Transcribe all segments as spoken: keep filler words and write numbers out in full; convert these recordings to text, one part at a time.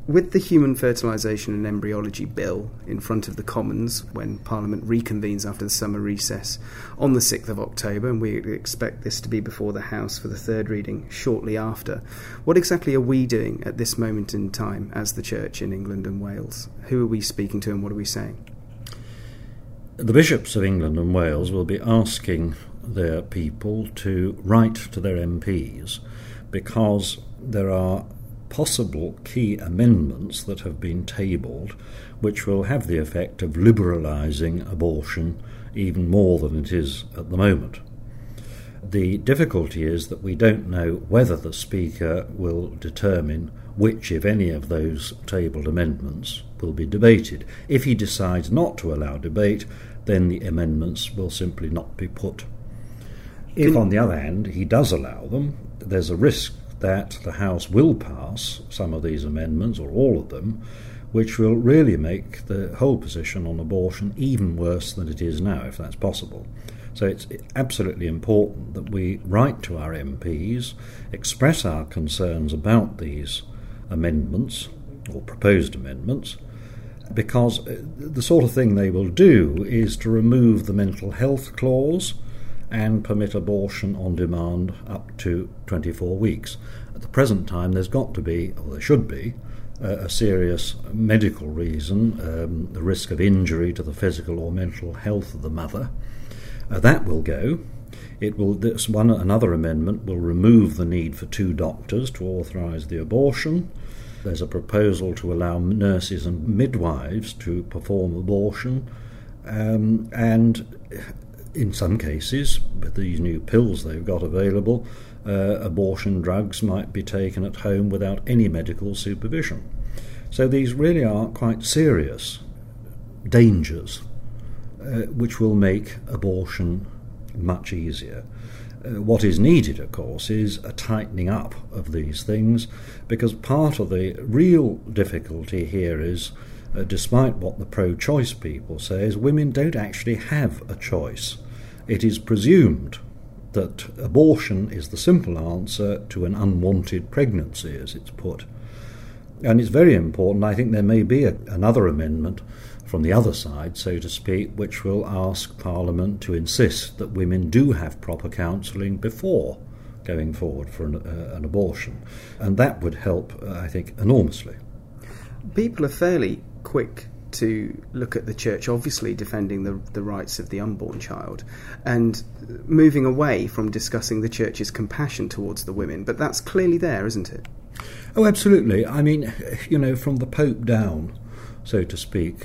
With the Human Fertilisation and Embryology Bill in front of the Commons when Parliament reconvenes after the summer recess on the sixth of October, and we expect this to be before the House for the third reading shortly after, what exactly are we doing at this moment in time as the Church in England and Wales? Who are we speaking to and what are we saying? The bishops of England and Wales will be asking their people to write to their M Ps because there are possible key amendments that have been tabled which will have the effect of liberalising abortion even more than it is at the moment. The difficulty is that we don't know whether the Speaker will determine which, if any, of those tabled amendments will be debated. If he decides not to allow debate, then the amendments will simply not be put. If, on the other hand, he does allow them, there's a risk that the House will pass some of these amendments, or all of them, which will really make the whole position on abortion even worse than it is now, if that's possible. So it's absolutely important that we write to our M Ps, express our concerns about these amendments, or proposed amendments, because the sort of thing they will do is to remove the mental health clause and permit abortion on demand up to twenty-four weeks. At the present time, there's got to be, or there should be, uh, a serious medical reason, um, the risk of injury to the physical or mental health of the mother. Uh, that will go. It will. This one another amendment will remove the need for two doctors to authorise the abortion. There's a proposal to allow nurses and midwives to perform abortion, um, and in some cases, with these new pills they've got available, uh, abortion drugs might be taken at home without any medical supervision. So these really are quite serious dangers, uh, which will make abortion much easier. Uh, what is needed, of course, is a tightening up of these things, because part of the real difficulty here is, uh, despite what the pro-choice people say, is women don't actually have a choice. It is presumed that abortion is the simple answer to an unwanted pregnancy, as it's put. And it's very important. I think there may be a, another amendment from the other side, so to speak, which will ask Parliament to insist that women do have proper counselling before going forward for an, uh, an abortion. And that would help, uh, I think, enormously. People are fairly quick to look at the Church obviously defending the, the rights of the unborn child and moving away from discussing the Church's compassion towards the women. But that's clearly there, isn't it? Oh, absolutely. I mean, you know, from the Pope down, so to speak,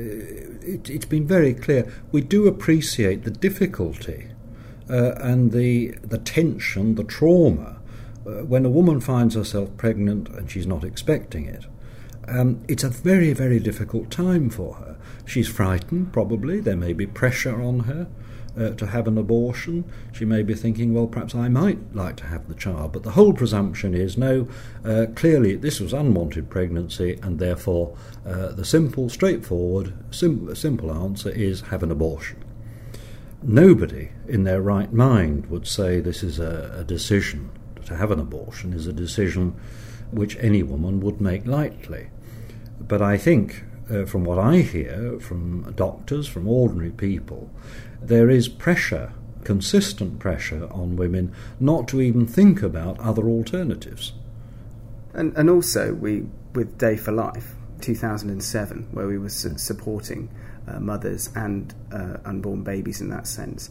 it, it's been very clear. We do appreciate the difficulty uh, and the the tension, the trauma, uh, when a woman finds herself pregnant and she's not expecting it. Um, it's a very, very difficult time for her. She's frightened, probably. There may be pressure on her uh, to have an abortion. She may be thinking, well, perhaps I might like to have the child. But the whole presumption is, no, uh, clearly this was unwanted pregnancy, and therefore uh, the simple, straightforward, sim- simple answer is have an abortion. Nobody in their right mind would say this is a, a decision, to have an abortion is a decision which any woman would make lightly. But I think, uh, from what I hear from doctors, from ordinary people, there is pressure, consistent pressure on women not to even think about other alternatives. And, and also, we with Day for Life, two thousand seven, where we were su- supporting uh, mothers and uh, unborn babies in that sense,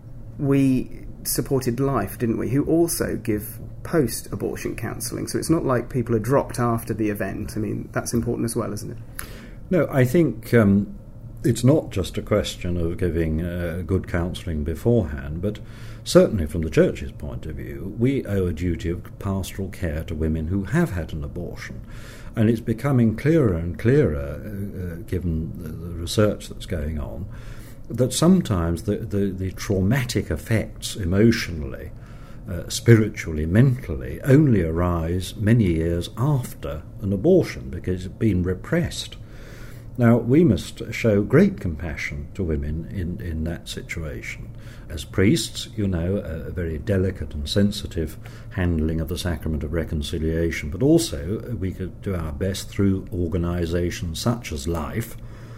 we supported Life, didn't we, who also give post-abortion counselling. So it's not like people are dropped after the event. I mean, that's important as well, isn't it? No, I think um, it's not just a question of giving uh, good counselling beforehand, but certainly from the Church's point of view, we owe a duty of pastoral care to women who have had an abortion. And it's becoming clearer and clearer, uh, uh, given the, the research that's going on, that sometimes the, the, the traumatic effects emotionally, uh, spiritually, mentally, only arise many years after an abortion because it's been repressed. Now, we must show great compassion to women in, in that situation. As priests, you know, a, a very delicate and sensitive handling of the sacrament of reconciliation, but also we could do our best through organisations such as Life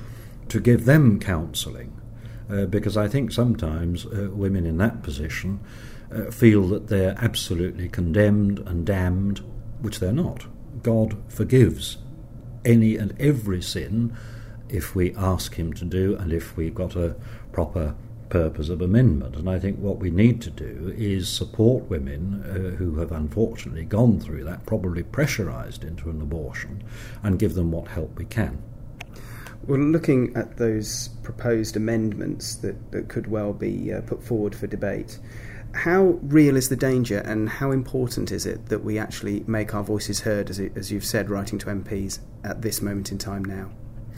to give them counselling, uh, because I think sometimes uh, women in that position uh, feel that they're absolutely condemned and damned, which they're not. God forgives any and every sin if we ask him to do and if we've got a proper purpose of amendment. And I think what we need to do is support women uh, who have unfortunately gone through that, probably pressurised into an abortion, and give them what help we can. Well, looking at those proposed amendments that, that could well be uh, put forward for debate, how real is the danger and how important is it that we actually make our voices heard, as, it, as you've said, writing to M Ps at this moment in time now?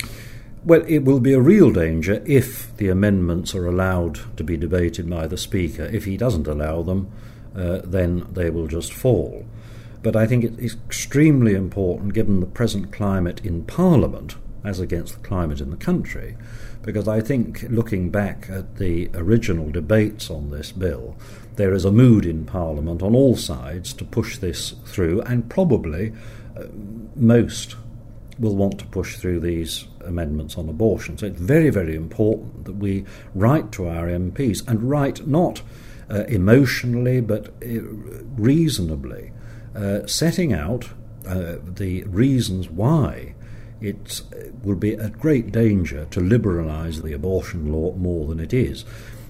Well, it will be a real danger if the amendments are allowed to be debated by the Speaker. If he doesn't allow them, uh, then they will just fall. But I think it is extremely important, given the present climate in Parliament, as against the climate in the country, because I think, looking back at the original debates on this bill, there is a mood in Parliament on all sides to push this through, and probably uh, most will want to push through these amendments on abortion. So it's very, very important that we write to our M Ps, and write not uh, emotionally but uh, reasonably, uh, setting out uh, the reasons why it will be a great danger to liberalise the abortion law more than it is.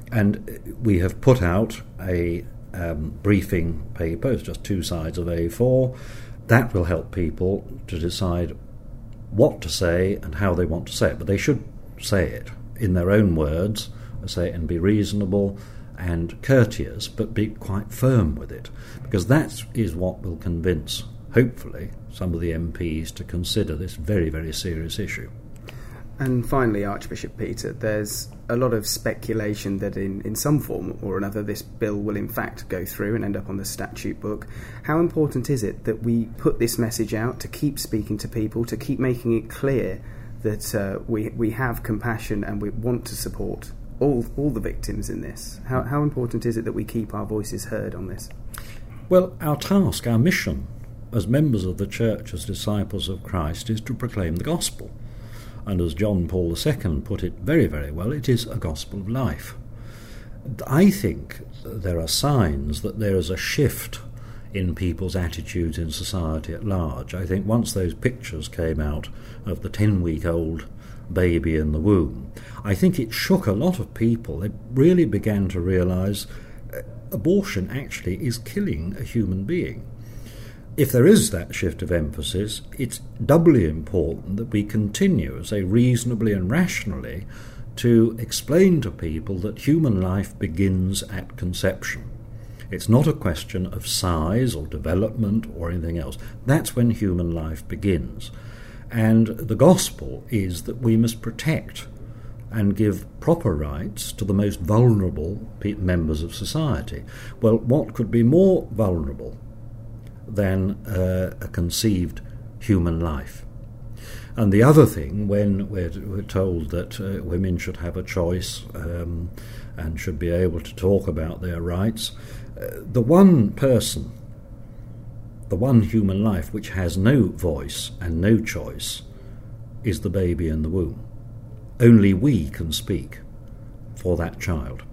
And we have put out a um, briefing paper, it's just two sides of A four, that will help people to decide what to say and how they want to say it. But they should say it in their own words, say it and be reasonable and courteous, but be quite firm with it, because that is what will convince, hopefully, some of the M Ps to consider this very, very serious issue. And finally, Archbishop Peter, there's a lot of speculation that in, in some form or another this bill will in fact go through and end up on the statute book. How important is it that we put this message out, to keep speaking to people, to keep making it clear that uh, we we have compassion and we want to support all all the victims in this? How, how important is it that we keep our voices heard on this? Well, our task, our mission as members of the Church, as disciples of Christ, is to proclaim the gospel. And as John Paul the Second put it very, very well, it is a gospel of life. I think there are signs that there is a shift in people's attitudes in society at large. I think once those pictures came out of the ten-week-old baby in the womb, I think it shook a lot of people. They really began to realise uh, abortion actually is killing a human being. If there is that shift of emphasis, it's doubly important that we continue, say, reasonably and rationally, to explain to people that human life begins at conception. It's not a question of size or development or anything else. That's when human life begins. And the gospel is that we must protect and give proper rights to the most vulnerable members of society. Well, what could be more vulnerable than uh, a conceived human life? And the other thing, when we're, we're told that uh, women should have a choice um, and should be able to talk about their rights, uh, the one person, the one human life which has no voice and no choice is the baby in the womb. Only we can speak for that child.